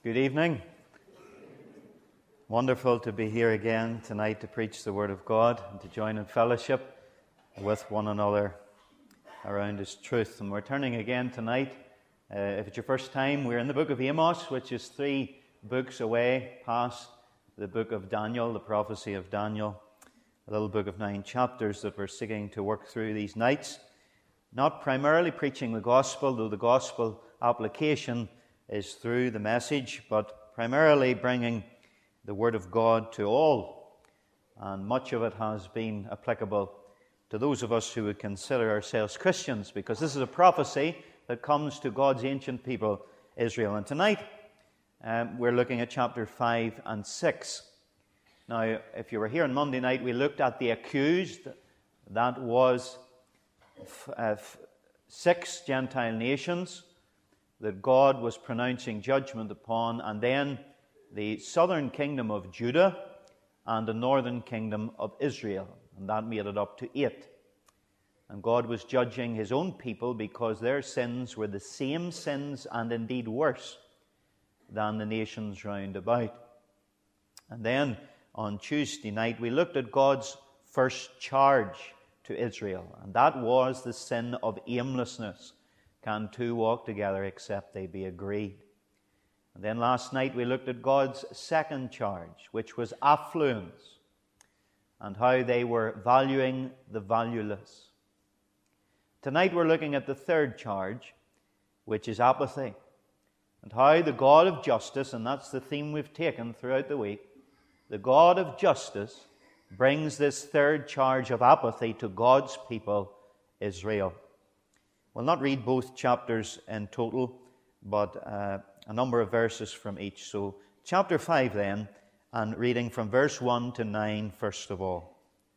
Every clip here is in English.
Good evening. Wonderful to be here again tonight to preach the Word of God and to join in fellowship with one another around His truth. And we're turning again tonight. If it's your first time, we're in the book of Amos, which is 3 books away past the book of Daniel, the prophecy of Daniel, a little book of 9 chapters that we're seeking to work through these nights. Not primarily preaching the gospel, though the gospel application is through the message, but primarily bringing the Word of God to all. And much of it has been applicable to those of us who would consider ourselves Christians, because this is a prophecy that comes to God's ancient people, Israel. And tonight, we're looking at chapter 5 and 6. Now, if you were here on Monday night, we looked at the accused. That was 6 Gentile nations that God was pronouncing judgment upon, and then the southern kingdom of Judah and the northern kingdom of Israel, and that made it up to 8. And God was judging His own people because their sins were the same sins, and indeed worse, than the nations round about. And then on Tuesday night we looked at God's first charge to Israel, and that was the sin of aimlessness. Can two walk together except they be agreed? And then last night we looked at God's second charge, which was affluence, and how they were valuing the valueless. Tonight we're looking at the third charge, which is apathy, and how the God of justice, and that's the theme we've taken throughout the week, the God of justice brings this third charge of apathy to God's people, Israel. We'll not read both chapters in total, but a number of verses from each. So, chapter 5 then, and reading from verse 1 to 9 first of all.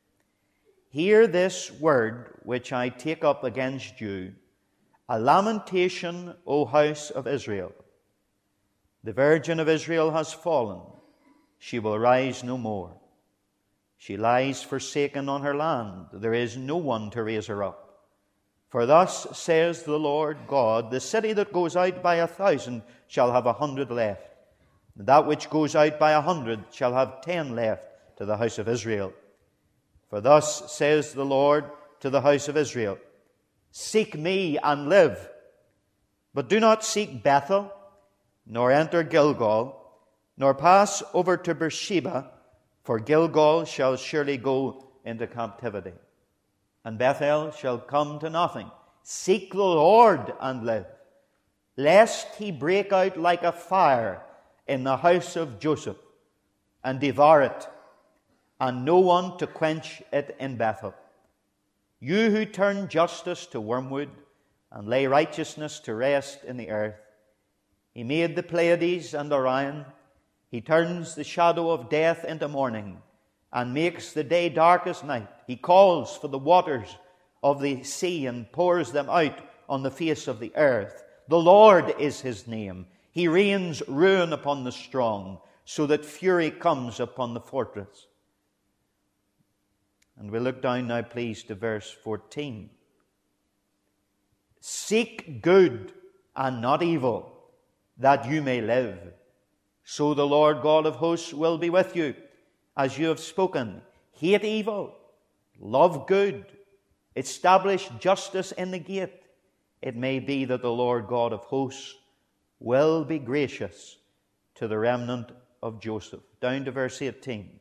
Hear this word which I take up against you, a lamentation, O house of Israel. The Virgin of Israel has fallen. She will rise no more. She lies forsaken on her land. There is no one to raise her up. For thus says the Lord God, the city that goes out by 1,000 shall have 100 left, and that which goes out by 100 shall have 10 left to the house of Israel. For thus says the Lord to the house of Israel, seek me and live, but do not seek Bethel, nor enter Gilgal, nor pass over to Beersheba, for Gilgal shall surely go into captivity, and Bethel shall come to nothing. Seek the Lord and live, lest He break out like a fire in the house of Joseph, and devour it, and no one to quench it in Bethel. You who turn justice to wormwood, and lay righteousness to rest in the earth. He made the Pleiades and Orion. He turns the shadow of death into morning, and makes the day dark as night. He calls for the waters of the sea and pours them out on the face of the earth. The Lord is His name. He rains ruin upon the strong, so that fury comes upon the fortress. And we look down now, please, to verse 14. Seek good and not evil, that you may live. So the Lord God of hosts will be with you, as you have spoken. Hate evil, love good, establish justice in the gate. It may be that the Lord God of hosts will be gracious to the remnant of Joseph. Down to verse 18.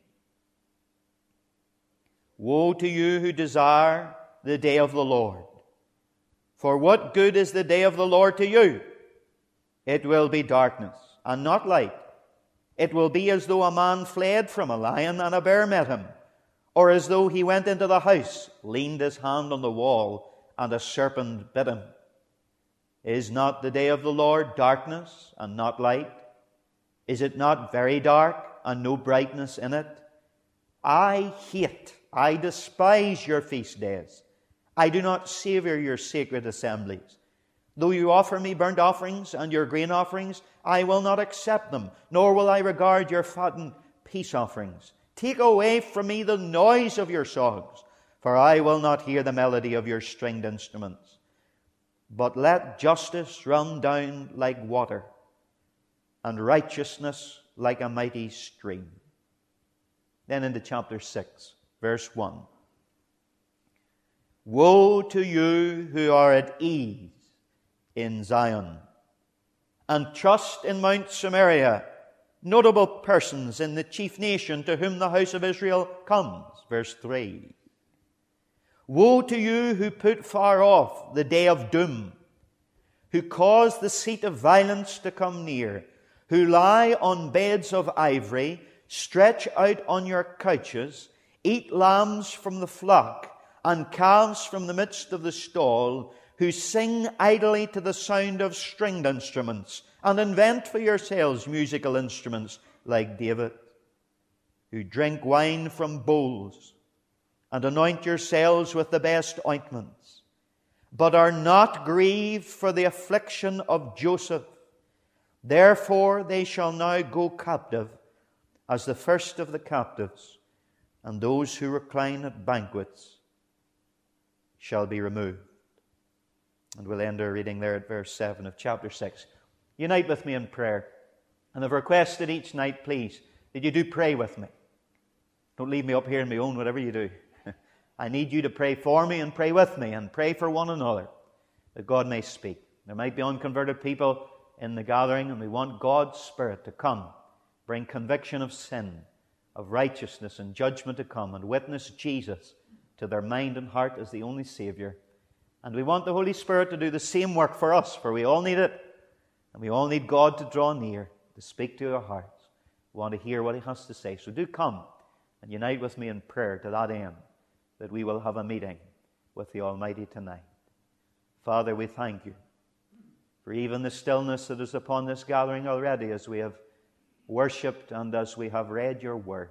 Woe to you who desire the day of the Lord. For what good is the day of the Lord to you? It will be darkness and not light. It will be as though a man fled from a lion and a bear met him, or as though he went into the house, leaned his hand on the wall, and a serpent bit him. Is not the day of the Lord darkness and not light? Is it not very dark and no brightness in it? I despise your feast days. I do not savor your sacred assemblies. Though you offer me burnt offerings and your grain offerings, I will not accept them, nor will I regard your fattened peace offerings. Take away from me the noise of your songs, for I will not hear the melody of your stringed instruments. But let justice run down like water, and righteousness like a mighty stream. Then into chapter 6, verse 1. Woe to you who are at ease in Zion, and trust in Mount Samaria, notable persons in the chief nation to whom the house of Israel comes. Verse 3. Woe to you who put far off the day of doom, who cause the seat of violence to come near, who lie on beds of ivory, stretch out on your couches, eat lambs from the flock, and calves from the midst of the stall, who sing idly to the sound of stringed instruments, and invent for yourselves musical instruments like David, who drink wine from bowls, and anoint yourselves with the best ointments, but are not grieved for the affliction of Joseph. Therefore they shall now go captive as the first of the captives, and those who recline at banquets shall be removed. And we'll end our reading there at verse 7 of chapter 6. Unite with me in prayer. And I've requested each night, please, that you do pray with me. Don't leave me up here on my own, whatever you do. I need you to pray for me and pray with me and pray for one another, that God may speak. There might be unconverted people in the gathering, and we want God's Spirit to come, bring conviction of sin, of righteousness and judgment to come, and witness Jesus to their mind and heart as the only Savior. And we want the Holy Spirit to do the same work for us, for we all need it. And we all need God to draw near, to speak to our hearts. We want to hear what He has to say. So do come and unite with me in prayer to that end, that we will have a meeting with the Almighty tonight. Father, we thank you for even the stillness that is upon this gathering already as we have worshipped and as we have read your word.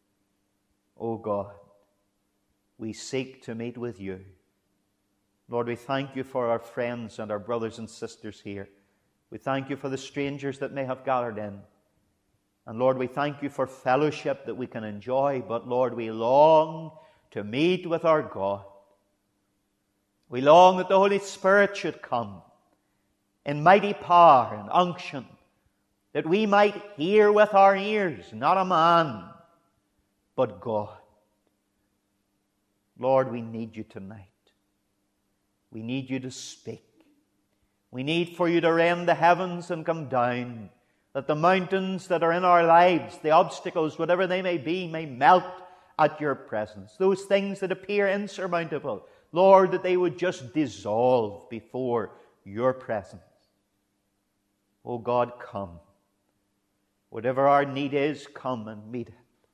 O God, we seek to meet with you. Lord, we thank you for our friends and our brothers and sisters here. We thank you for the strangers that may have gathered in. And Lord, we thank you for fellowship that we can enjoy. But Lord, we long to meet with our God. We long that the Holy Spirit should come in mighty power and unction, that we might hear with our ears, not a man, but God. Lord, we need you tonight. We need you to speak. We need for you to rend the heavens and come down, that the mountains that are in our lives, the obstacles, whatever they may be, may melt at your presence. Those things that appear insurmountable, Lord, that they would just dissolve before your presence. Oh God, come. Whatever our need is, come and meet it.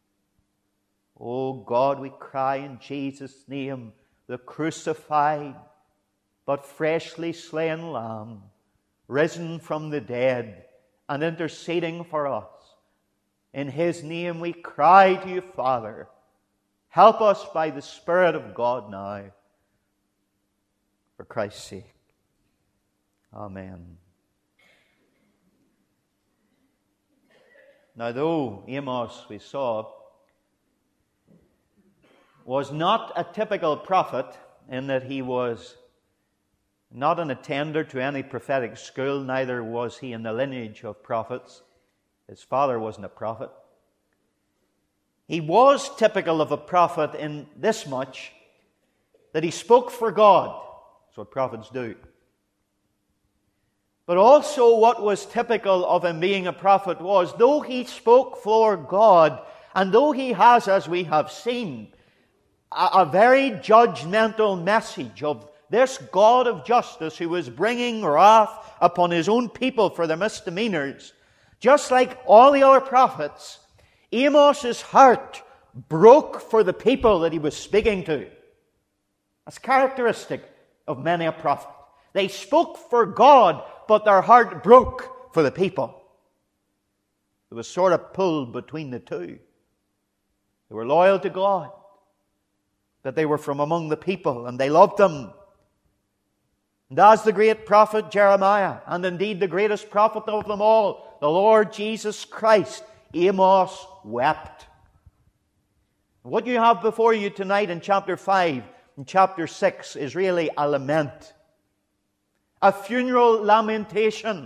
Oh God, we cry in Jesus' name, the crucified but freshly slain Lamb, risen from the dead and interceding for us. In His name we cry to you, Father. Help us by the Spirit of God now. For Christ's sake. Amen. Now, though Amos, we saw, was not a typical prophet in that he was not an attender to any prophetic school, neither was he in the lineage of prophets. His father wasn't a prophet. He was typical of a prophet in this much, that he spoke for God. That's what prophets do. But also what was typical of him being a prophet was, though he spoke for God, and though he has, as we have seen, a very judgmental message of this God of justice who was bringing wrath upon His own people for their misdemeanors, just like all the other prophets, Amos's heart broke for the people that he was speaking to. That's characteristic of many a prophet. They spoke for God, but their heart broke for the people. It was sort of pulled between the two. They were loyal to God, that they were from among the people, and they loved Him. And as the great prophet Jeremiah, and indeed the greatest prophet of them all, the Lord Jesus Christ, Amos wept. What you have before you tonight in chapter 5 and chapter 6 is really a lament. A funeral lamentation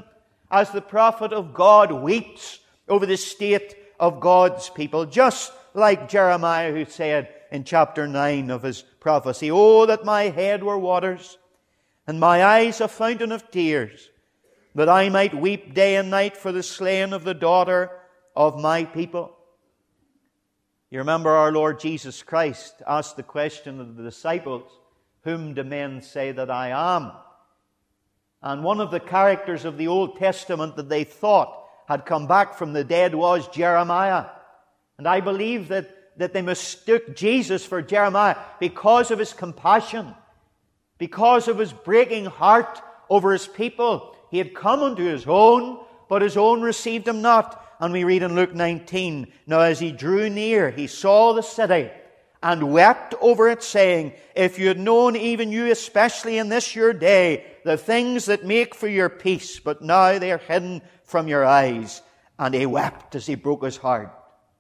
as the prophet of God weeps over the state of God's people, just like Jeremiah, who said in chapter 9 of his prophecy, "Oh, that my head were waters, and my eyes a fountain of tears, that I might weep day and night for the slain of the daughter of my people." You remember our Lord Jesus Christ asked the question of the disciples, "Whom do men say that I am?" And one of the characters of the Old Testament that they thought had come back from the dead was Jeremiah. And I believe that they mistook Jesus for Jeremiah because of his compassion, because of his breaking heart over his people. He had come unto his own, but his own received him not. And we read in Luke 19, "Now as he drew near, he saw the city, and wept over it, saying, If you had known, even you especially in this your day, the things that make for your peace, but now they are hidden from your eyes." And he wept as he broke his heart.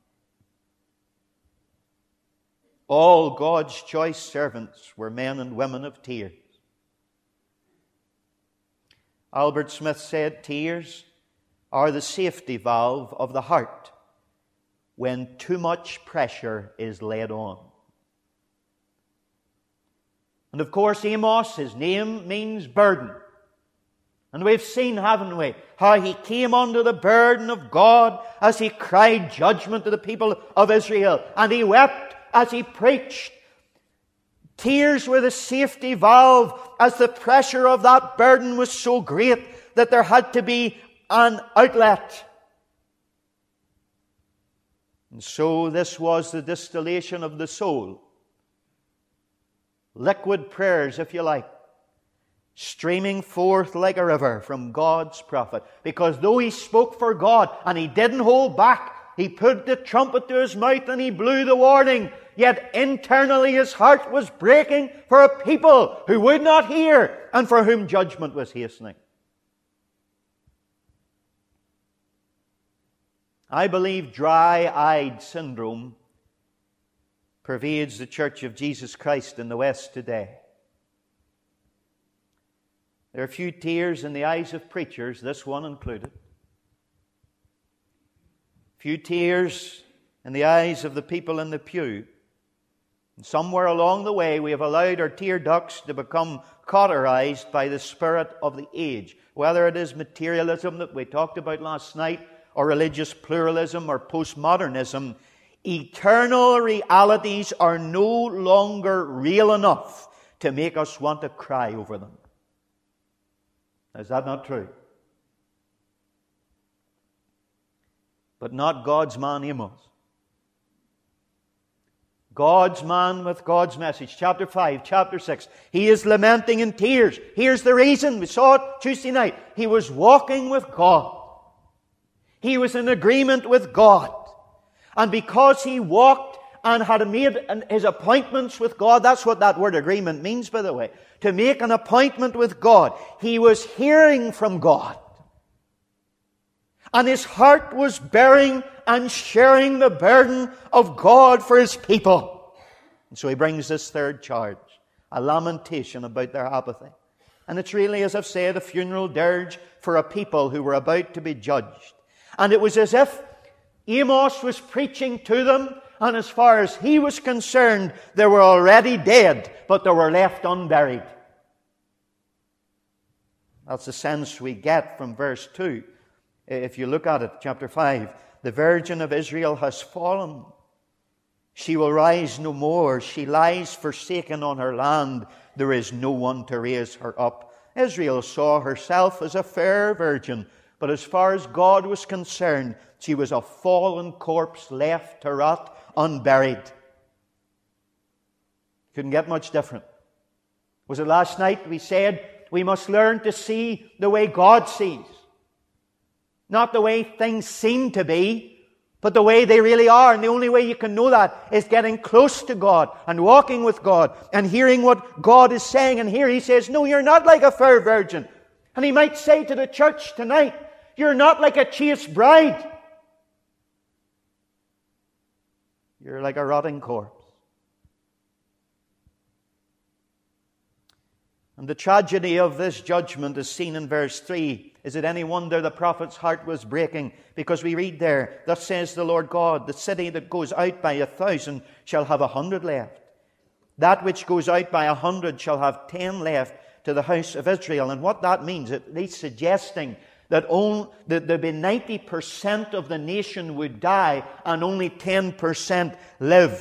All God's choice servants were men and women of tears. Albert Smith said, "Tears are the safety valve of the heart when too much pressure is laid on." And of course, Amos, his name means burden. And we've seen, haven't we, how he came under the burden of God as he cried judgment to the people of Israel. And he wept as he preached. Tears were the safety valve as the pressure of that burden was so great that there had to be an outlet. And so this was the distillation of the soul. Liquid prayers, if you like, streaming forth like a river from God's prophet. Because though he spoke for God and he didn't hold back, he put the trumpet to his mouth and he blew the warning, yet internally his heart was breaking for a people who would not hear and for whom judgment was hastening. I believe dry-eyed syndrome pervades the Church of Jesus Christ in the West today. There are few tears in the eyes of preachers, this one included. Few tears in the eyes of the people in the pew. And somewhere along the way we have allowed our tear ducts to become cauterized by the spirit of the age. Whether it is materialism that we talked about last night, or religious pluralism, or postmodernism, eternal realities are no longer real enough to make us want to cry over them. Is that not true? But not God's man Amos. God's man with God's message. Chapter 5, chapter 6. He is lamenting in tears. Here's the reason. We saw it Tuesday night. He was walking with God. He was in agreement with God. And because he walked and had made his appointments with God, that's what that word agreement means, by the way. To make an appointment with God. He was hearing from God. And his heart was bearing and sharing the burden of God for his people. And so he brings this third charge. A lamentation about their apathy. And it's really, as I've said, a funeral dirge for a people who were about to be judged. And it was as if Amos was preaching to them, and as far as he was concerned, they were already dead, but they were left unburied. That's the sense we get from verse 2. If you look at it, chapter 5, the Virgin of Israel has fallen. She will rise no more. She lies forsaken on her land. There is no one to raise her up. Israel saw herself as a fair virgin, but as far as God was concerned, she was a fallen corpse left to rot, unburied. Couldn't get much different. Was it last night we said we must learn to see the way God sees? Not the way things seem to be, but the way they really are. And the only way you can know that is getting close to God and walking with God and hearing what God is saying. And here he says, no, you're not like a fair virgin. And he might say to the church tonight, you're not like a chaste bride. You're like a rotting corpse. And the tragedy of this judgment is seen in verse 3. Is it any wonder the prophet's heart was breaking? Because we read there, thus says the Lord God, the city that goes out by 1,000 shall have 100 left. That which goes out by 100 shall have 10 left to the house of Israel. And what that means, at least suggesting that there'd be 90% of the nation would die and only 10% live.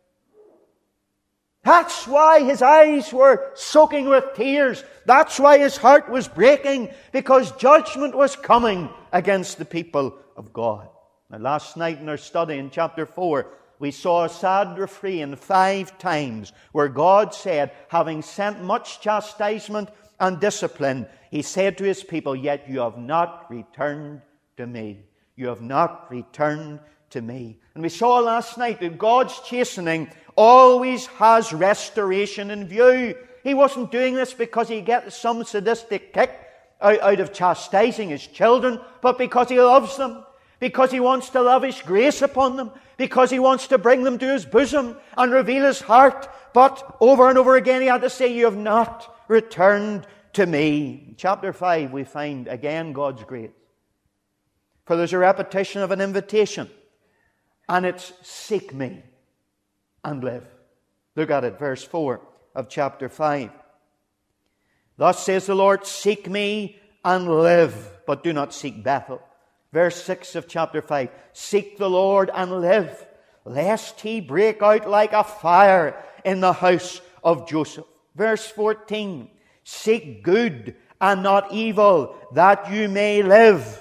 That's why his eyes were soaking with tears. That's why his heart was breaking, because judgment was coming against the people of God. Now, last night in our study in chapter 4, we saw a sad refrain 5 times where God said, having sent much chastisement and discipline, he said to his people, yet you have not returned to me. You have not returned to me. And we saw last night that God's chastening always has restoration in view. He wasn't doing this because he gets some sadistic kick out of chastising his children, but because he loves them, because he wants to lavish grace upon them, because he wants to bring them to his bosom and reveal his heart. But over and over again he had to say, you have not returned to me. In chapter 5 we find again God's grace. For there's a repetition of an invitation, and it's seek me and live. Look at it, verse 4 of chapter 5. Thus says the Lord, seek me and live, but do not seek Bethel. Verse 6 of chapter 5, seek the Lord and live, lest he break out like a fire in the house of Joseph. Verse 14, seek good and not evil, that you may live.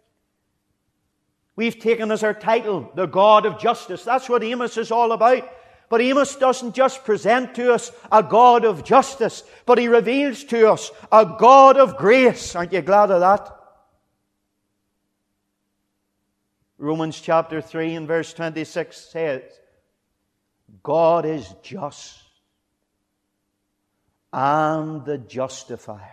We've taken as our title, the God of justice. That's what Amos is all about. But Amos doesn't just present to us a God of justice, but he reveals to us a God of grace. Aren't you glad of that? Romans chapter 3 and verse 26 says, God is just and the justifier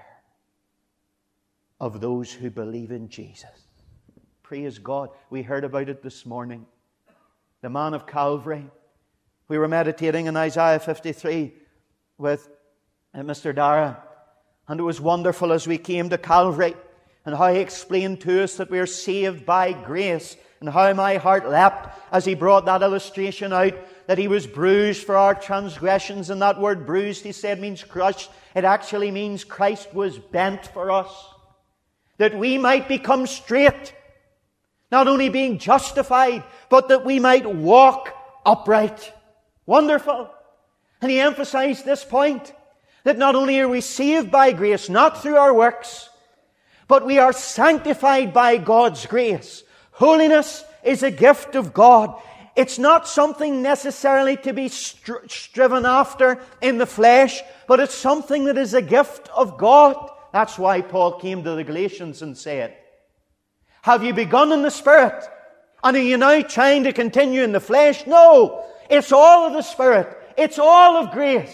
of those who believe in Jesus. Praise God. We heard about it this morning. The man of Calvary. We were meditating in Isaiah 53 with Mr. Dara. And it was wonderful as we came to Calvary and how he explained to us that we are saved by grace, and how my heart leapt as he brought that illustration out, that he was bruised for our transgressions. And that word bruised, he said, means crushed. It actually means Christ was bent for us, that we might become straight, not only being justified, but that we might walk upright. Wonderful. And he emphasized this point, that not only are we saved by grace, not through our works, but we are sanctified by God's grace. Holiness is a gift of God. It's not something necessarily to be striven after in the flesh, but it's something that is a gift of God. That's why Paul came to the Galatians and said, have you begun in the Spirit? And are you now trying to continue in the flesh? No! It's all of the Spirit. It's all of grace.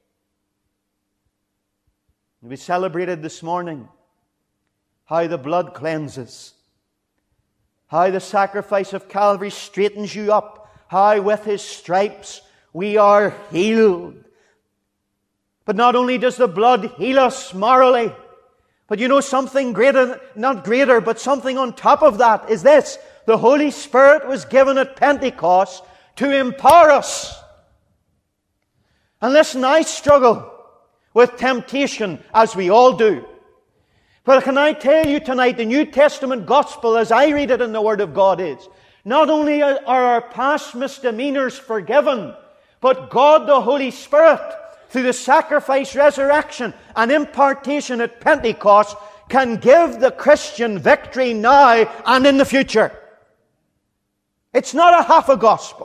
We celebrated this morning how the blood cleanses, how the sacrifice of Calvary straightens you up, how with His stripes we are healed. But not only does the blood heal us morally, but you know something greater, not greater, but something on top of that is this. The Holy Spirit was given at Pentecost to empower us. And listen, I struggle with temptation, as we all do. But can I tell you tonight, the New Testament gospel, as I read it in the Word of God, is not only are our past misdemeanors forgiven, but God the Holy Spirit, through the sacrifice, resurrection, and impartation at Pentecost, can give the Christian victory now and in the future. It's not a half a gospel.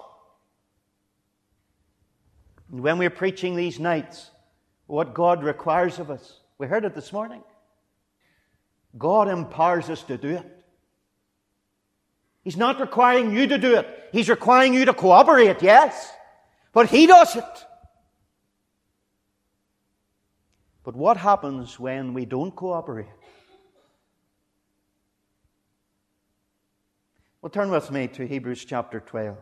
And when we're preaching these nights, what God requires of us, we heard it this morning. God empowers us to do it. He's not requiring you to do it. He's requiring you to cooperate, yes. But He does it. But what happens when we don't cooperate? Well, turn with me to Hebrews chapter 12.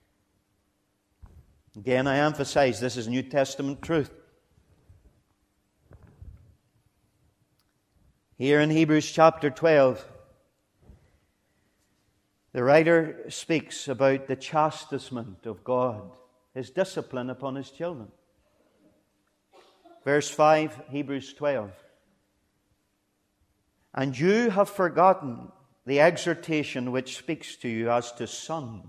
Again, I emphasize this is New Testament truth. Here in Hebrews chapter 12, the writer speaks about the chastisement of God, His discipline upon His children. Verse 5, Hebrews 12. And you have forgotten the exhortation which speaks to you as to sons.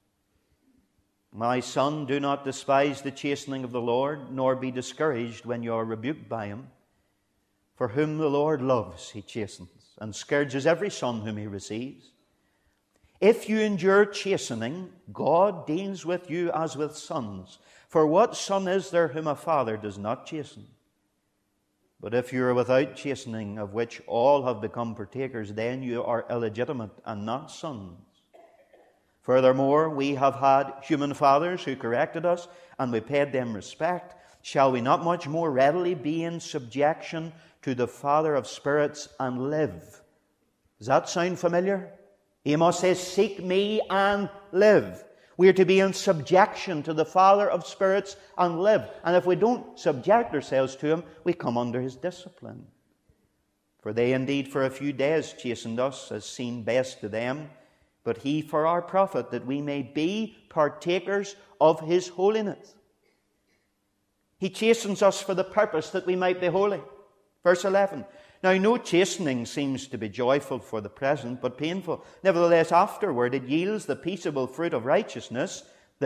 My son, do not despise the chastening of the Lord, nor be discouraged when you are rebuked by Him. For whom the Lord loves, He chastens, and scourges every son whom He receives. If you endure chastening, God deals with you as with sons. For what son is there whom a father does not chasten? But if you are without chastening, of which all have become partakers, then you are illegitimate and not sons. Furthermore, we have had human fathers who corrected us, and we paid them respect. Shall we not much more readily be in subjection to the Father of spirits and live? Does that sound familiar? Amos says, seek me and live. We are to be in subjection to the Father of spirits and live. And if we don't subject ourselves to Him, we come under His discipline. For they indeed for a few days chastened us, as seemed best to them, but He for our profit, that we may be partakers of His holiness. He chastens us for the purpose that we might be holy. Verse 11. Now, no chastening seems to be joyful for the present, but painful. Nevertheless, afterward it yields the peaceable fruit of righteousness,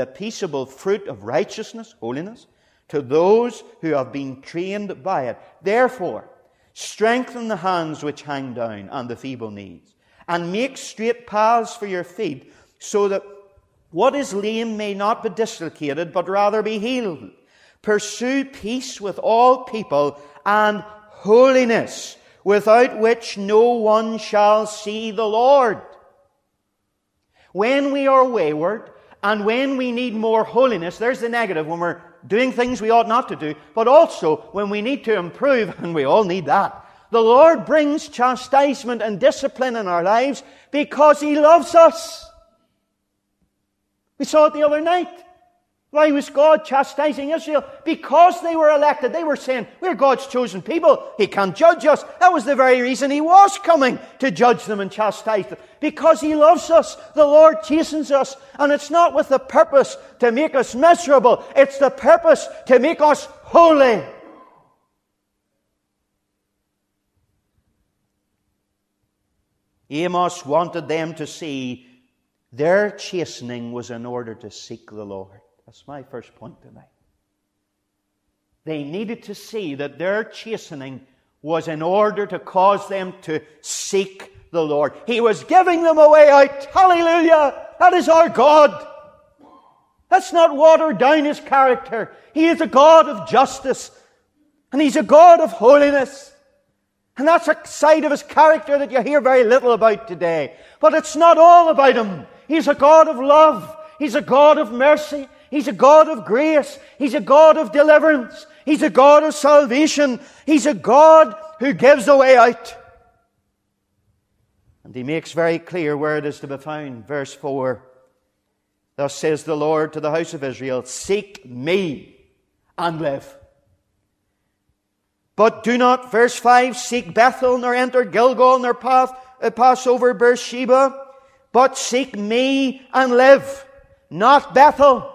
holiness, to those who have been trained by it. Therefore, strengthen the hands which hang down and the feeble knees, and make straight paths for your feet, so that what is lame may not be dislocated, but rather be healed. Pursue peace with all people and holiness, without which no one shall see the Lord. When we are wayward and when we need more holiness, there's the negative, when we're doing things we ought not to do, but also when we need to improve, and we all need that. The Lord brings chastisement and discipline in our lives because He loves us. We saw it the other night. Why was God chastising Israel? Because they were elected. They were saying, we're God's chosen people. He can't judge us. That was the very reason He was coming, to judge them and chastise them. Because He loves us. The Lord chastens us. And it's not with the purpose to make us miserable. It's the purpose to make us holy. Amos wanted them to see their chastening was in order to seek the Lord. That's my first point tonight. They needed to see that their chastening was in order to cause them to seek the Lord. He was giving them a way out. Hallelujah! That is our God. Let's not water down His character. He is a God of justice. And He's a God of holiness. And that's a side of His character that you hear very little about today. But it's not all about Him. He's a God of love. He's a God of mercy. He's a God of grace. He's a God of deliverance. He's a God of salvation. He's a God who gives a way out. And He makes very clear where it is to be found. Verse 4. Thus says the Lord to the house of Israel, seek me and live. But do not, verse 5, seek Bethel, nor enter Gilgal, nor pass over Beersheba, but seek me and live. Not Bethel.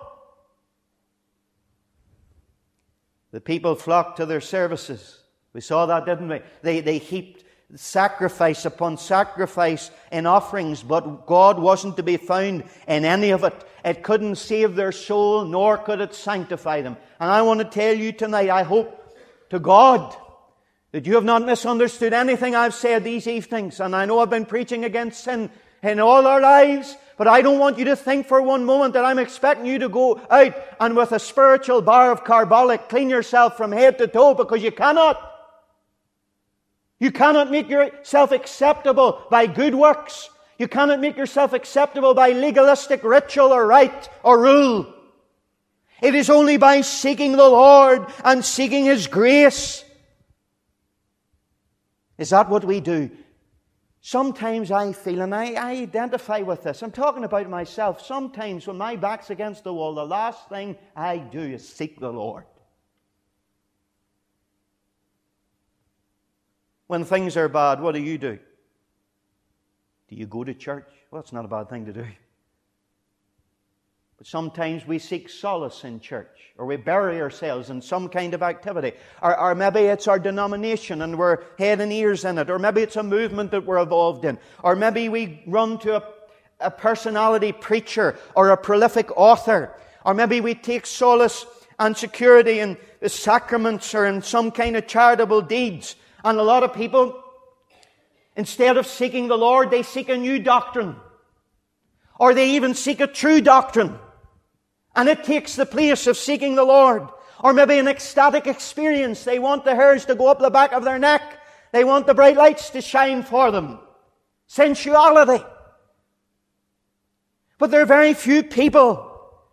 The people flocked to their services. We saw that, didn't we? They heaped sacrifice upon sacrifice in offerings, but God wasn't to be found in any of it. It couldn't save their soul, nor could it sanctify them. And I want to tell you tonight, I hope to God that you have not misunderstood anything I've said these evenings. And I know I've been preaching against sin in all our lives, but I don't want you to think for one moment that I'm expecting you to go out and with a spiritual bar of carbolic clean yourself from head to toe, because you cannot. You cannot make yourself acceptable by good works. You cannot make yourself acceptable by legalistic ritual or rite or rule. It is only by seeking the Lord and seeking His grace. Is that what we do? Sometimes I feel, and I identify with this, I'm talking about myself, sometimes when my back's against the wall, the last thing I do is seek the Lord. When things are bad, what do? Do you go to church? Well, that's not a bad thing to do. But sometimes we seek solace in church, or we bury ourselves in some kind of activity. Or maybe it's our denomination and we're head and ears in it. Or maybe it's a movement that we're involved in. Or maybe we run to a personality preacher or a prolific author. Or maybe we take solace and security in the sacraments or in some kind of charitable deeds. And a lot of people, instead of seeking the Lord, they seek a new doctrine. Or they even seek a true doctrine. And it takes the place of seeking the Lord. Or maybe an ecstatic experience. They want the hairs to go up the back of their neck. They want the bright lights to shine for them. Sensuality. But there are very few people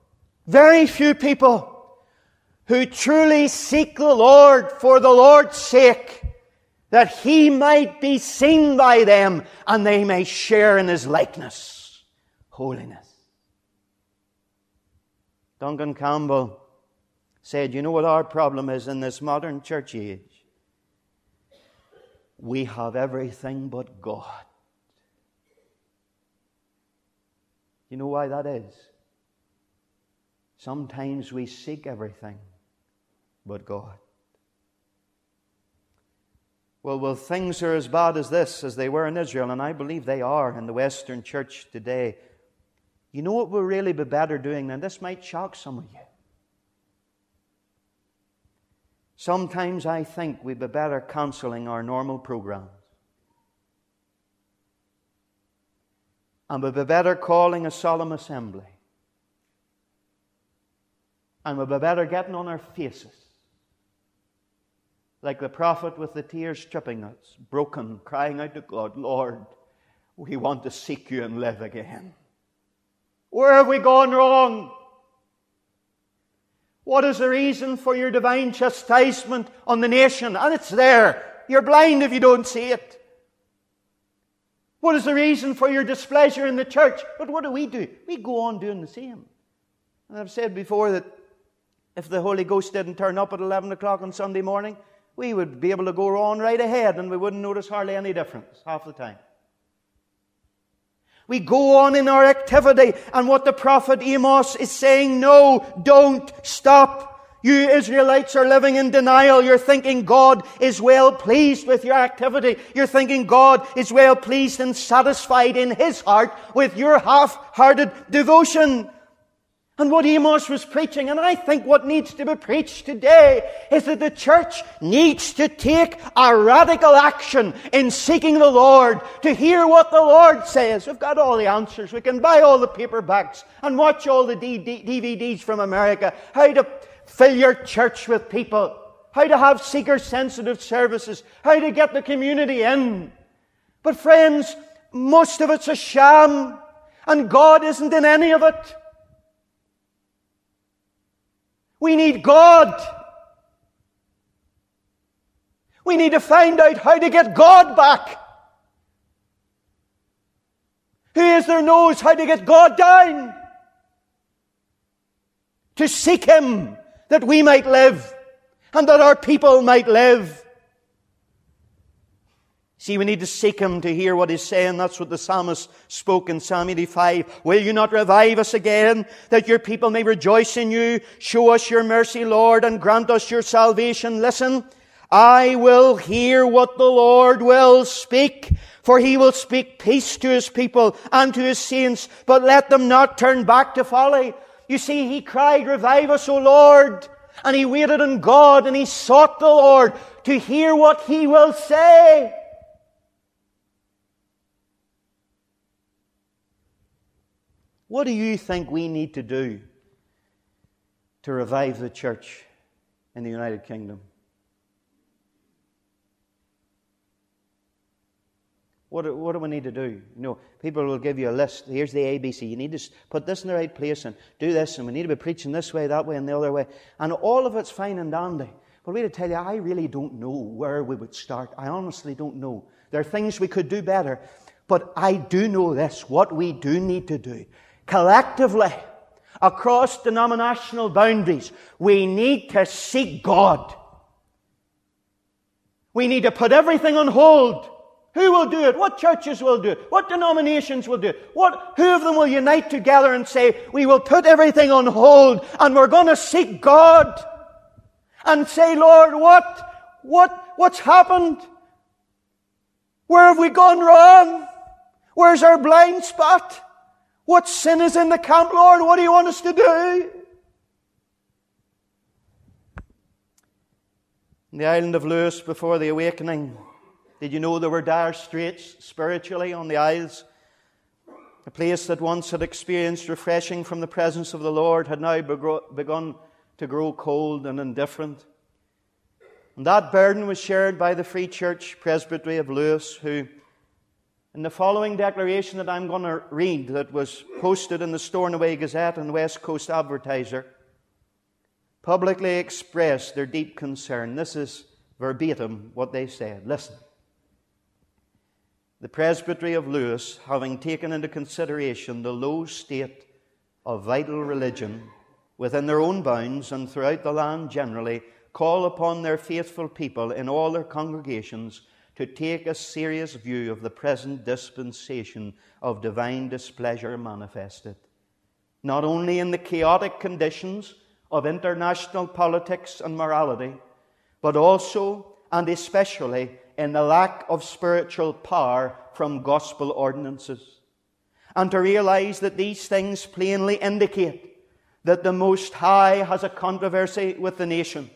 who truly seek the Lord for the Lord's sake, that He might be seen by them and they may share in His likeness. Holiness. Duncan Campbell said, you know what our problem is in this modern church age? We have everything but God. You know why that is? Sometimes we seek everything but God. Well, things are as bad as this as they were in Israel, and I believe they are in the Western church today. You know what we'll really be better doing? And this might shock some of you. Sometimes I think we'd be better cancelling our normal programs. And we'd be better calling a solemn assembly. And we'd be better getting on our faces. Like the prophet with the tears dripping us, broken, crying out to God, Lord, we want to seek You and live again. Where have we gone wrong? What is the reason for Your divine chastisement on the nation? And it's there. You're blind if you don't see it. What is the reason for Your displeasure in the church? But what do? We go on doing the same. And I've said before that if the Holy Ghost didn't turn up at 11 o'clock on Sunday morning, we would be able to go on right ahead and we wouldn't notice hardly any difference half the time. We go on in our activity, and what the prophet Amos is saying, no, don't stop. You Israelites are living in denial. You're thinking God is well pleased with your activity. You're thinking God is well pleased and satisfied in His heart with your half-hearted devotion. And what Amos was preaching, and I think what needs to be preached today, is that the church needs to take a radical action in seeking the Lord, to hear what the Lord says. We've got all the answers. We can buy all the paperbacks and watch all the DVDs from America. How to fill your church with people. How to have seeker-sensitive services. How to get the community in. But friends, most of it's a sham, and God isn't in any of it. We need God. We need to find out how to get God back. Who is there knows how to get God down? To seek Him that we might live and that our people might live. See, we need to seek Him to hear what He's saying. That's what the psalmist spoke in Psalm 85. Will You not revive us again, that Your people may rejoice in You? Show us Your mercy, Lord, and grant us Your salvation. Listen, I will hear what the Lord will speak, for He will speak peace to His people and to His saints, but let them not turn back to folly. You see, he cried, revive us, O Lord. And he waited on God, and he sought the Lord to hear what He will say. What do you think we need to do to revive the church in the United Kingdom? What do we need to do? You know, people will give you a list. Here's the ABC. You need to put this in the right place and do this, and we need to be preaching this way, that way, and the other way. And all of it's fine and dandy. But we to tell you, I really don't know where we would start. I honestly don't know. There are things we could do better. But I do know this, what we do need to do. Collectively, across denominational boundaries, we need to seek God. We need to put everything on hold. Who will do it? What churches will do it? What denominations will do it? Who of them will unite together and say, we will put everything on hold and we're going to seek God and say, Lord, what's happened? Where have we gone wrong? Where's our blind spot? What sin is in the camp, Lord? What do you want us to do? In the island of Lewis before the awakening, did you know there were dire straits spiritually on the Isles? A place that once had experienced refreshing from the presence of the Lord had now begun to grow cold and indifferent. And that burden was shared by the Free Church Presbytery of Lewis, who, in the following declaration that I'm going to read, that was posted in the Stornoway Gazette and West Coast Advertiser, publicly expressed their deep concern. This is verbatim what they said. Listen. The Presbytery of Lewis, having taken into consideration the low state of vital religion within their own bounds and throughout the land generally, call upon their faithful people in all their congregations to take a serious view of the present dispensation of divine displeasure manifested, not only in the chaotic conditions of international politics and morality, but also and especially in the lack of spiritual power from gospel ordinances, and to realize that these things plainly indicate that the Most High has a controversy with the nation.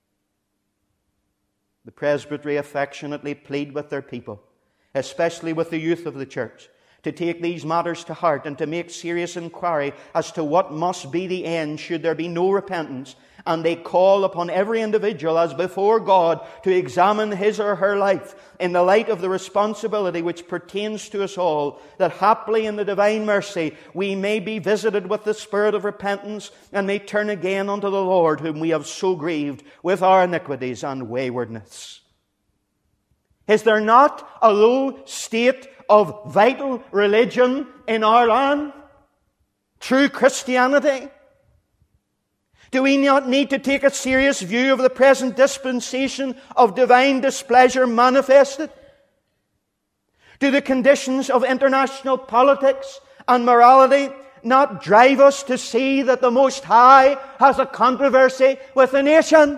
The Presbytery affectionately plead with their people, especially with the youth of the church, to take these matters to heart and to make serious inquiry as to what must be the end should there be no repentance. And they call upon every individual as before God to examine his or her life in the light of the responsibility which pertains to us all, that haply in the divine mercy we may be visited with the spirit of repentance and may turn again unto the Lord, whom we have so grieved with our iniquities and waywardness. Is there not a low state of vital religion in our land? True Christianity? Do we not need to take a serious view of the present dispensation of divine displeasure manifested? Do the conditions of international politics and morality not drive us to see that the Most High has a controversy with the nation?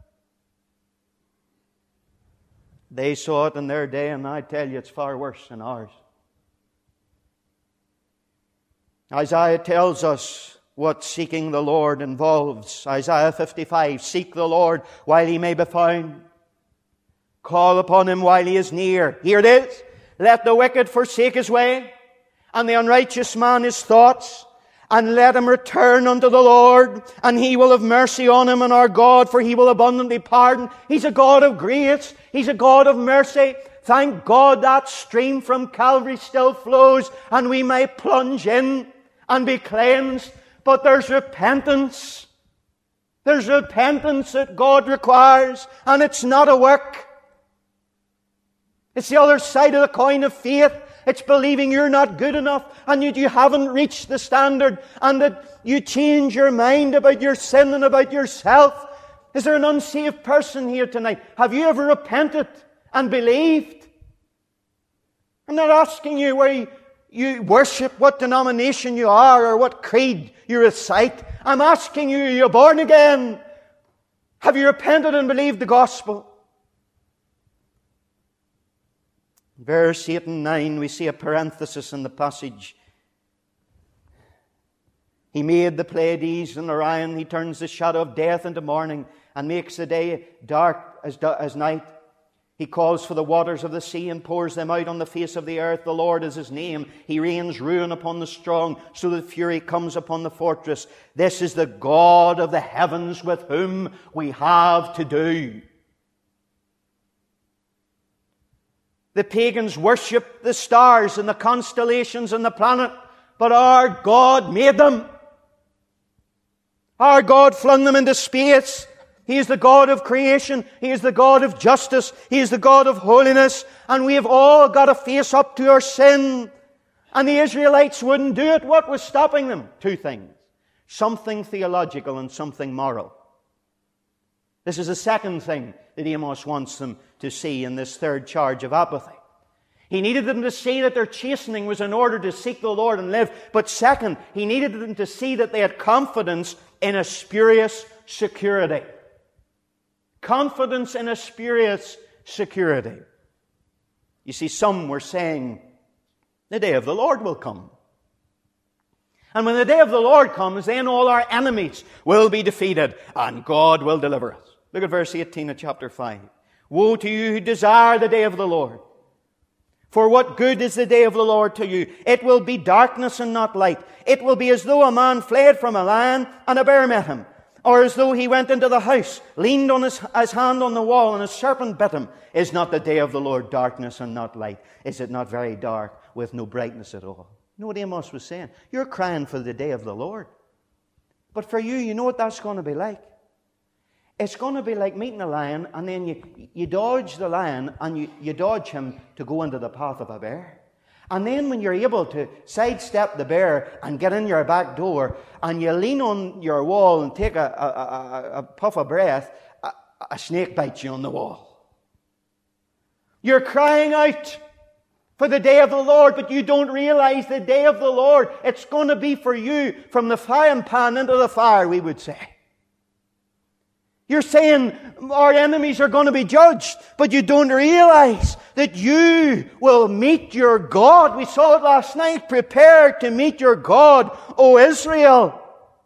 They saw it in their day, and I tell you it's far worse than ours. Isaiah tells us what seeking the Lord involves. Isaiah 55, seek the Lord while He may be found. Call upon Him while He is near. Here it is. Let the wicked forsake his way, and the unrighteous man his thoughts, and let him return unto the Lord, and He will have mercy on him, and our God, for He will abundantly pardon. He's a God of grace. He's a God of mercy. Thank God that stream from Calvary still flows, and we may plunge in and be cleansed. But there's repentance. There's repentance that God requires, and it's not a work. It's the other side of the coin of faith. It's believing you're not good enough and you haven't reached the standard, and that you change your mind about your sin and about yourself. Is there an unsaved person here tonight? Have you ever repented and believed? I'm not asking you where you worship, what denomination you are, or what creed you recite. I'm asking you, are you born again? Have you repented and believed the gospel? Verse 8 and 9, we see a parenthesis in the passage. He made the Pleiades and Orion. He turns the shadow of death into morning and makes the day dark as night. He calls for the waters of the sea and pours them out on the face of the earth. The Lord is His name. He rains ruin upon the strong, so that fury comes upon the fortress. This is the God of the heavens with whom we have to do. The pagans worship the stars and the constellations and the planet, but our God made them. Our God flung them into space. He is the God of creation. He is the God of justice. He is the God of holiness. And we have all got to face up to our sin. And the Israelites wouldn't do it. What was stopping them? Two things. Something theological and something moral. This is the second thing that Amos wants them to see in this third charge of apathy. He needed them to see that their chastening was in order to seek the Lord and live. But second, he needed them to see that they had confidence in a spurious security. Confidence in a spurious security. You see, some were saying, the day of the Lord will come. And when the day of the Lord comes, then all our enemies will be defeated and God will deliver us. Look at verse 18 of chapter 5. Woe to you who desire the day of the Lord. For what good is the day of the Lord to you? It will be darkness and not light. It will be as though a man fled from a lion and a bear met him. Or as though he went into the house, leaned on his hand on the wall, and a serpent bit him. Is not the day of the Lord darkness and not light? Is it not very dark with no brightness at all? You know what Amos was saying? You're crying for the day of the Lord. But for you, you know what that's going to be like. It's going to be like meeting a lion, and then you dodge the lion, and you dodge him to go into the path of a bear. And then when you're able to sidestep the bear and get in your back door, and you lean on your wall and take a puff of breath, a snake bites you on the wall. You're crying out for the day of the Lord, but you don't realize the day of the Lord, it's going to be for you from the frying pan into the fire, we would say. You're saying our enemies are going to be judged, but you don't realize that you will meet your God. We saw it last night. Prepare to meet your God, O Israel.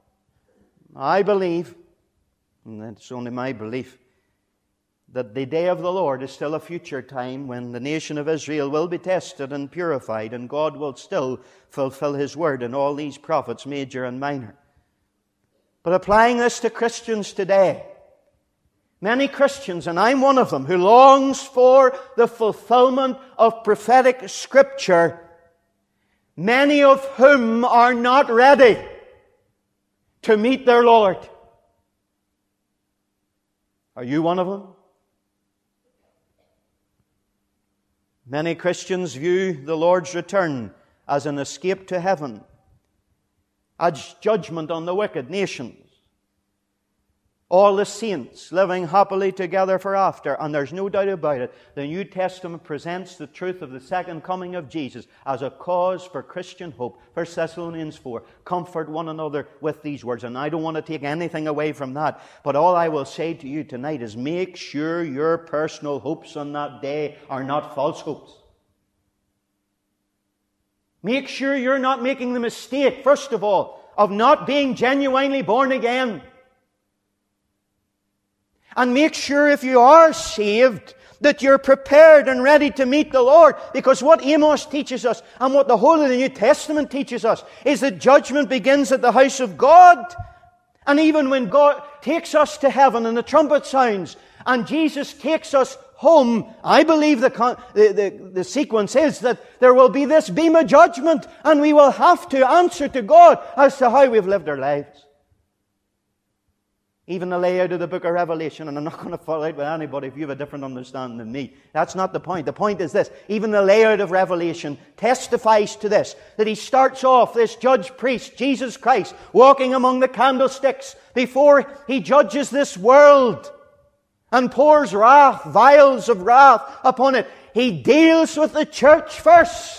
I believe, and it's only my belief, that the day of the Lord is still a future time when the nation of Israel will be tested and purified, and God will still fulfill His word in all these prophets, major and minor. But applying this to Christians today, many Christians, and I'm one of them, who longs for the fulfillment of prophetic Scripture, many of whom are not ready to meet their Lord. Are you one of them? Many Christians view the Lord's return as an escape to heaven, as judgment on the wicked nations, all the saints living happily together foreafter. And there's no doubt about it, the New Testament presents the truth of the second coming of Jesus as a cause for Christian hope. 1 Thessalonians 4, comfort one another with these words. And I don't want to take anything away from that, but all I will say to you tonight is make sure your personal hopes on that day are not false hopes. Make sure you're not making the mistake, first of all, of not being genuinely born again. And make sure if you are saved that you're prepared and ready to meet the Lord. Because what Amos teaches us and what the whole of the New Testament teaches us is that judgment begins at the house of God. And even when God takes us to heaven and the trumpet sounds and Jesus takes us home, I believe the sequence is that there will be this beam of judgment and we will have to answer to God as to how we've lived our lives. Even the layout of the book of Revelation, and I'm not going to fall out with anybody if you have a different understanding than me. That's not the point. The point is this. Even the layout of Revelation testifies to this. That he starts off, this judge-priest, Jesus Christ, walking among the candlesticks before he judges this world and pours wrath, vials of wrath upon it. He deals with the church first.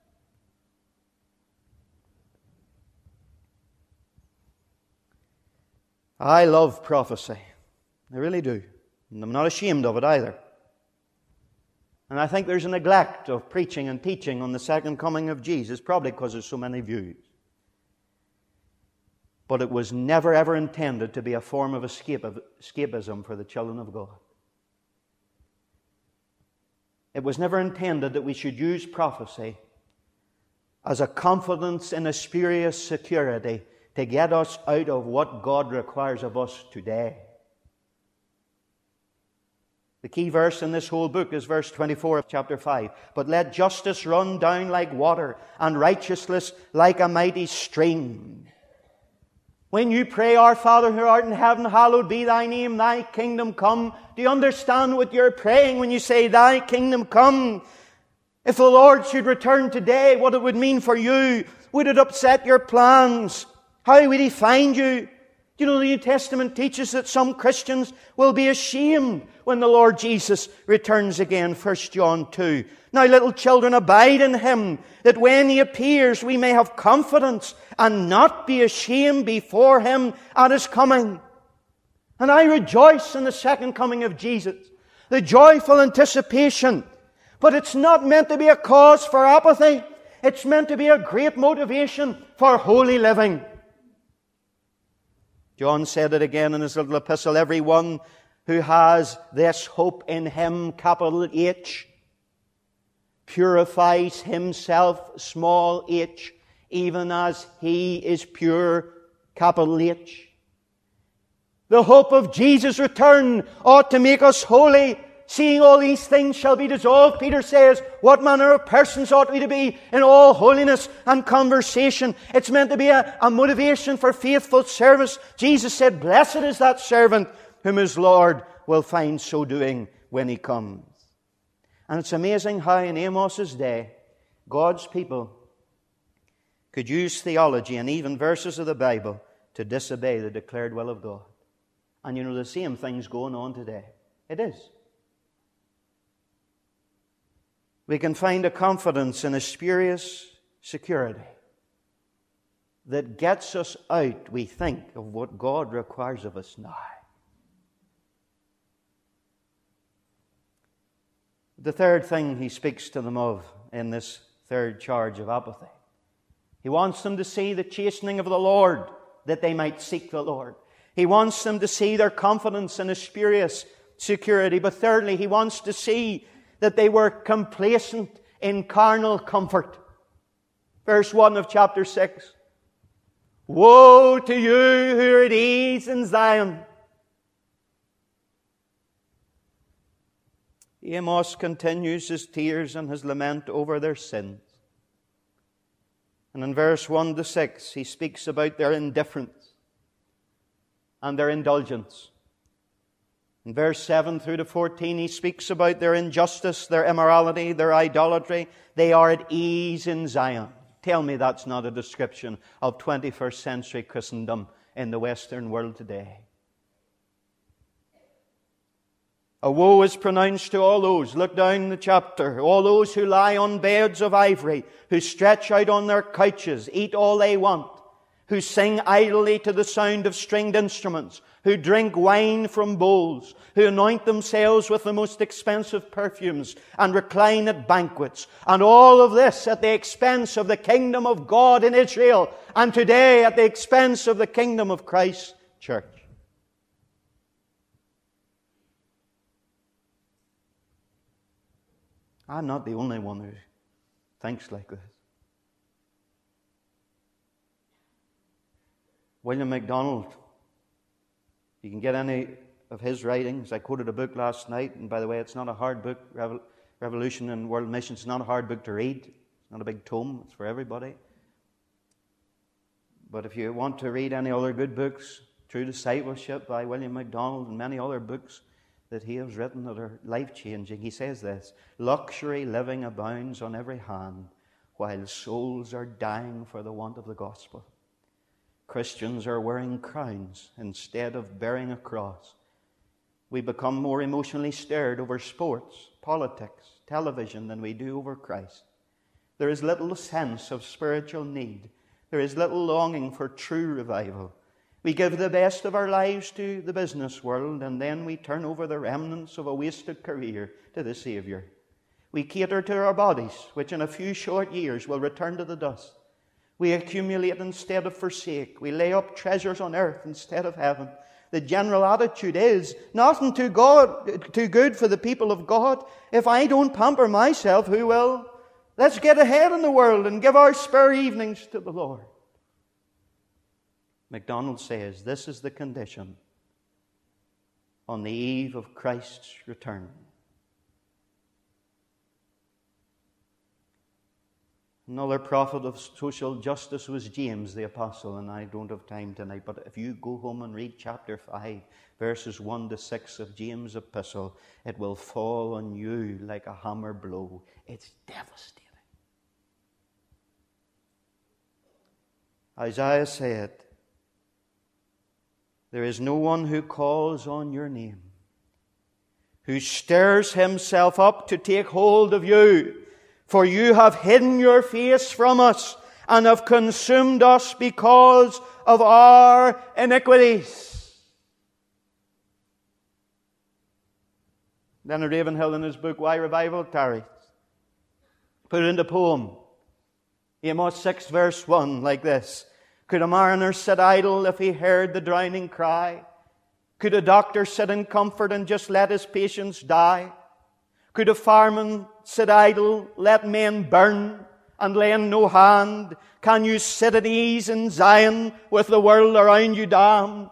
I love prophecy. I really do. And I'm not ashamed of it either. And I think there's a neglect of preaching and teaching on the second coming of Jesus, probably because there's so many views. But it was never ever intended to be a form of escapism for the children of God. It was never intended that we should use prophecy as a confidence in a spurious security to get us out of what God requires of us today. The key verse in this whole book is verse 24 of chapter 5. But let justice run down like water, and righteousness like a mighty stream. When you pray, Our Father who art in heaven, hallowed be thy name, thy kingdom come. Do you understand what you're praying when you say, thy kingdom come? If the Lord should return today, what it would mean for you? Would it upset your plans? How would He find you? Do Do you know the New Testament teaches that some Christians will be ashamed when the Lord Jesus returns again, 1 John 2. Now, little children, abide in Him, that when He appears we may have confidence and not be ashamed before Him at His coming. And I rejoice in the second coming of Jesus, the joyful anticipation. But it's not meant to be a cause for apathy. It's meant to be a great motivation for holy living. John said it again in his little epistle, everyone who has this hope in Him, capital H, purifies himself, small h, even as He is pure, capital H. The hope of Jesus' return ought to make us holy. Seeing all these things shall be dissolved, Peter says, what manner of persons ought we to be in all holiness and conversation? It's meant to be a motivation for faithful service. Jesus said, blessed is that servant whom his Lord will find so doing when He comes. And it's amazing how in Amos's day, God's people could use theology and even verses of the Bible to disobey the declared will of God. And you know, the same thing's going on today. It is. We can find a confidence in a spurious security that gets us out, we think, of what God requires of us now. The third thing He speaks to them of in this third charge of apathy. He wants them to see the chastening of the Lord, that they might seek the Lord. He wants them to see their confidence in a spurious security. But thirdly, He wants to see that they were complacent in carnal comfort. Verse 1 of chapter 6. Woe to you who are at ease in Zion. Amos continues his tears and his lament over their sins. And in verse 1 to 6, he speaks about their indifference and their indulgence. In verse 7 through to 14, he speaks about their injustice, their immorality, their idolatry. They are at ease in Zion. Tell me that's not a description of 21st century Christendom in the Western world today. A woe is pronounced to all those, look down the chapter, all those who lie on beds of ivory, who stretch out on their couches, eat all they want, who sing idly to the sound of stringed instruments, who drink wine from bowls, who anoint themselves with the most expensive perfumes and recline at banquets. And all of this at the expense of the kingdom of God in Israel, and today at the expense of the kingdom of Christ's church. I'm not the only one who thinks like this. William MacDonald, you can get any of his writings. I quoted a book last night, and by the way, it's not a hard book. Revolution and World Missions is not a hard book to read. It's not a big tome. It's for everybody. But if you want to read any other good books, True Discipleship by William MacDonald and many other books that he has written that are life-changing, he says this: luxury living abounds on every hand, while souls are dying for the want of the gospel. Christians are wearing crowns instead of bearing a cross. We become more emotionally stirred over sports, politics, television than we do over Christ. There is little sense of spiritual need. There is little longing for true revival. We give the best of our lives to the business world, and then we turn over the remnants of a wasted career to the Savior. We cater to our bodies, which in a few short years will return to the dust. We accumulate instead of forsake. We lay up treasures on earth instead of heaven. The general attitude is nothing too good for the people of God. If I don't pamper myself, who will? Let's get ahead in the world and give our spare evenings to the Lord. MacDonald says this is the condition on the eve of Christ's return. Another prophet of social justice was James the Apostle, and I don't have time tonight, but if you go home and read chapter 5, verses 1 to 6 of James' epistle, it will fall on you like a hammer blow. It's devastating. Isaiah said, There is no one who calls on your name, who stirs himself up to take hold of you. For you have hidden your face from us and have consumed us because of our iniquities. Leonard Ravenhill, in his book, Why Revival Tarries, put it into poem. Amos 6 verse 1 like this. Could a mariner sit idle if he heard the drowning cry? Could a doctor sit in comfort and just let his patients die? Could a fireman sit idle, let men burn, and lend no hand? Can you sit at ease in Zion with the world around you damned?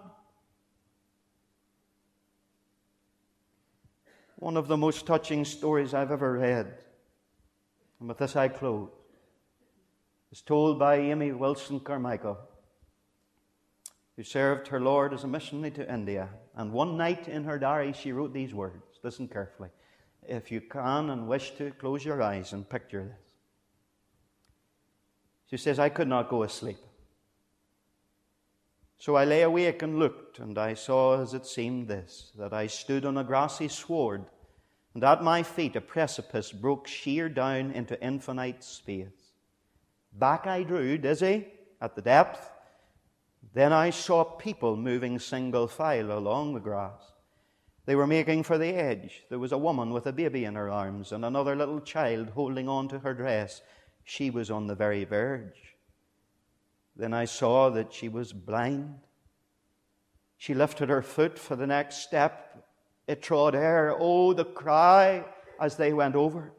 One of the most touching stories I've ever read, and with this I close, is told by Amy Wilson Carmichael, who served her Lord as a missionary to India. And one night in her diary she wrote these words. Listen carefully. If you can and wish to, close your eyes and picture this. She says, I could not go asleep. So I lay awake and looked, and I saw as it seemed this, that I stood on a grassy sward, and at my feet a precipice broke sheer down into infinite space. Back I drew, dizzy, at the depth. Then I saw people moving single file along the grass. They were making for the edge. There was a woman with a baby in her arms and another little child holding on to her dress. She was on the very verge. Then I saw that she was blind. She lifted her foot for the next step. It trod air. Oh, the cry as they went over.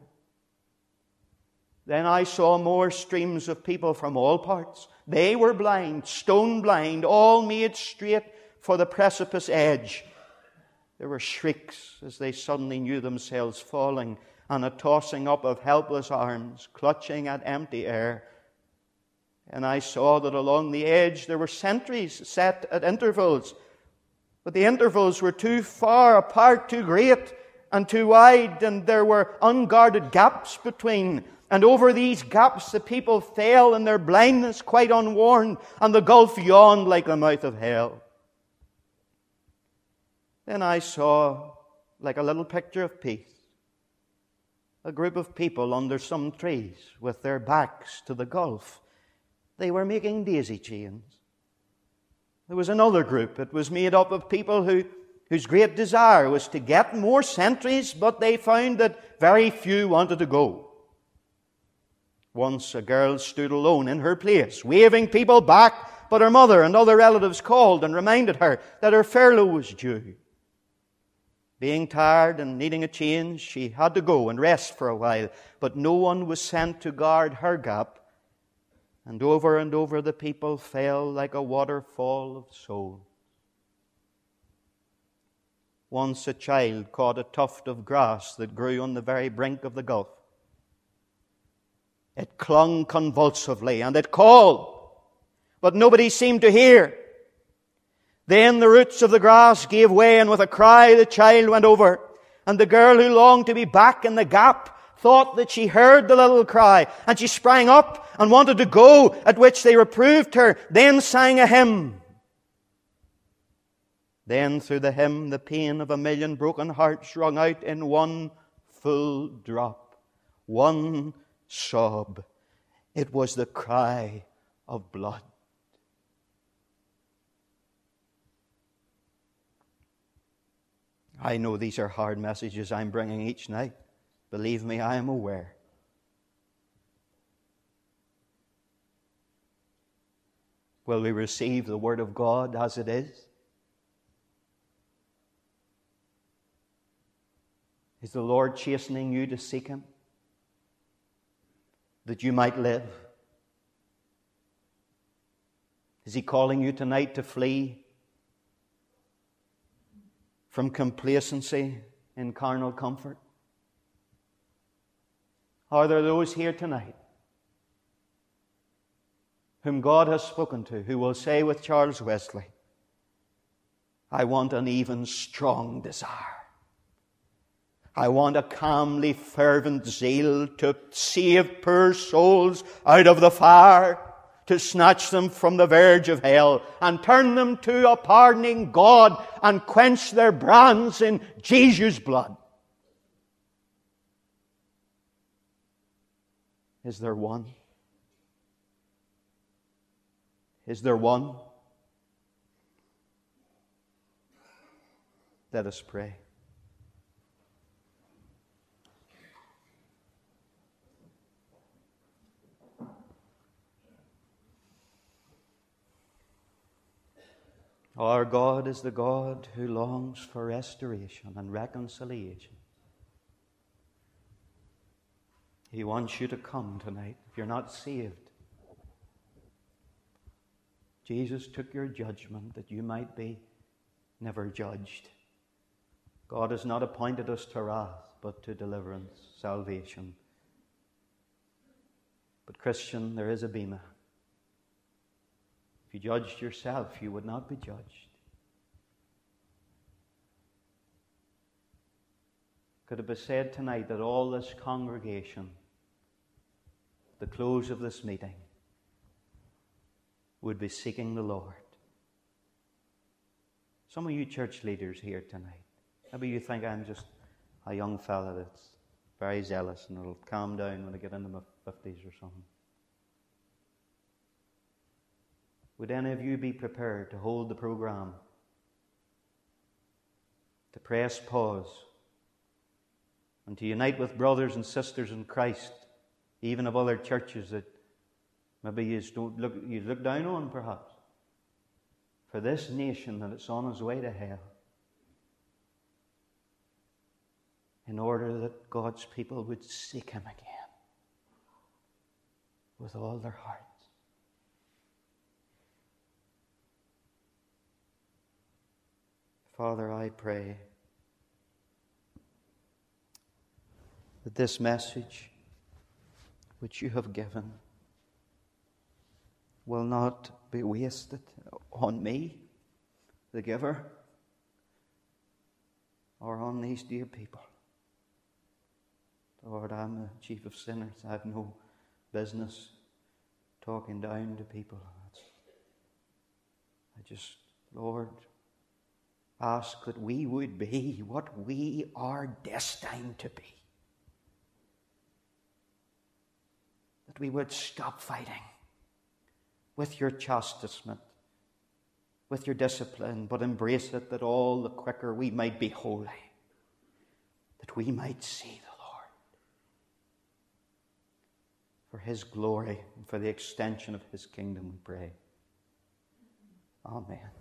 Then I saw more streams of people from all parts. They were blind, stone blind, all made straight for the precipice edge. There were shrieks as they suddenly knew themselves falling, and a tossing up of helpless arms, clutching at empty air. And I saw that along the edge there were sentries set at intervals, but the intervals were too far apart, too great and too wide, and there were unguarded gaps between. And over these gaps the people fell in their blindness quite unwarned, and the gulf yawned like the mouth of hell. Then I saw, like a little picture of peace, a group of people under some trees with their backs to the gulf. They were making daisy chains. There was another group. It was made up of people whose great desire was to get more sentries, but they found that very few wanted to go. Once a girl stood alone in her place, waving people back, but her mother and other relatives called and reminded her that her furlough was due. Being tired and needing a change, she had to go and rest for a while, but no one was sent to guard her gap. And over the people fell like a waterfall of souls. Once a child caught a tuft of grass that grew on the very brink of the gulf. It clung convulsively and it called, but nobody seemed to hear. Then the roots of the grass gave way, and with a cry the child went over. And the girl who longed to be back in the gap thought that she heard the little cry, and she sprang up and wanted to go, at which they reproved her, then sang a hymn. Then through the hymn the pain of 1,000,000 broken hearts rung out in one full drop, one sob. It was the cry of blood. I know these are hard messages I'm bringing each night. Believe me, I am aware. Will we receive the Word of God as it is? Is the Lord chastening you to seek Him, that you might live? Is He calling you tonight to flee from complacency in carnal comfort? Are there those here tonight whom God has spoken to, who will say with Charles Wesley, I want an even strong desire. I want a calmly fervent zeal to save poor souls out of the fire, to snatch them from the verge of hell and turn them to a pardoning God and quench their brands in Jesus' blood. Is there one? Is there one? Let us pray. Our God is the God who longs for restoration and reconciliation. He wants you to come tonight if you're not saved. Jesus took your judgment that you might be never judged. God has not appointed us to wrath, but to deliverance, salvation. But Christian, there is a bema. If you judged yourself, you would not be judged. Could it be said tonight that all this congregation, at the close of this meeting, would be seeking the Lord? Some of you church leaders here tonight, maybe you think I'm just a young fella that's very zealous and it'll calm down when I get into my 50s or something. Would any of you be prepared to hold the program, to press pause, and to unite with brothers and sisters in Christ, even of other churches that maybe you look down on, perhaps, for this nation that it's on its way to hell, in order that God's people would seek Him again with all their hearts? Father, I pray that this message which you have given will not be wasted on me, the giver, or on these dear people. Lord, I'm the chief of sinners. I have no business talking down to people. I just, Lord, ask that we would be what we are destined to be. That we would stop fighting with your chastisement, with your discipline, but embrace it that all the quicker we might be holy, that we might see the Lord for His glory and for the extension of His kingdom, we pray. Amen.